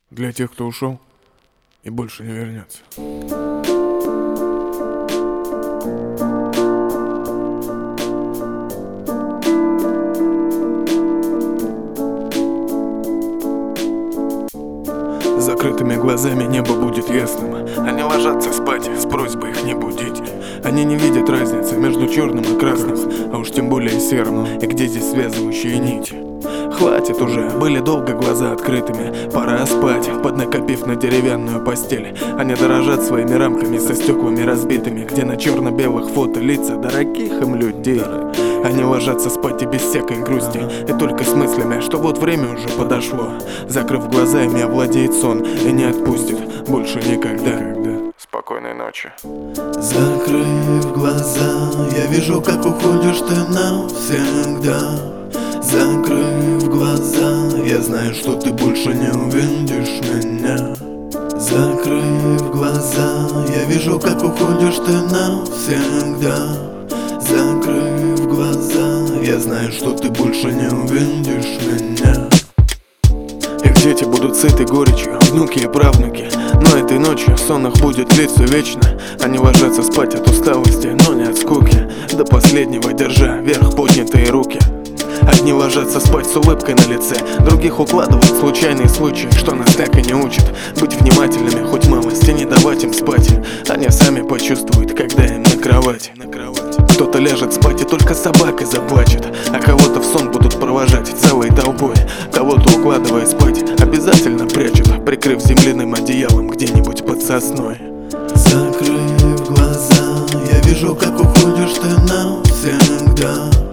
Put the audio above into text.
Для тех, кто ушел и больше не вернется. С закрытыми глазами небо будет ясным. Они ложатся спать с просьбой их не будить. Они не видят разницы между черным и красным, а уж тем более серым. И где здесь связывающие нити? Хватит уже, были долго глаза открытыми. Пора спать, поднакопив на деревянную постель. Они дорожат своими рамками со стеклами разбитыми, где на черно-белых фото лица дорогих им людей. Они ложатся спать и без всякой грусти, и только с мыслями, что вот время уже подошло. Закрыв глаза, ими овладеет сон и не отпустит больше никогда. Спокойной ночи. Закрыв глаза, я вижу, как уходишь ты навсегда. Закрыв глаза, я знаю, что ты больше не увидишь меня. Закрыв глаза, я вижу, как уходишь ты навсегда. Закрыв глаза, я знаю, что ты больше не увидишь меня. Их дети будут сыты горечью, внуки и правнуки. Но этой ночью сон их будет длиться вечно. Они ложатся спать от усталости, но не от скуки, до последнего держа вверх поднятые руки. Одни ложатся спать с улыбкой на лице, других укладывают случайные случаи, что нас так и не учат быть внимательными, хоть малость, и не давать им спать. Они сами почувствуют, когда им на кровать. Кто-то ляжет спать и только собака заплачет, а кого-то в сон будут провожать целой толпой. Кого-то, укладывая спать, обязательно прячут, прикрыв земляным одеялом где-нибудь под сосной. Закрыв глаза, я вижу, как уходишь ты навсегда.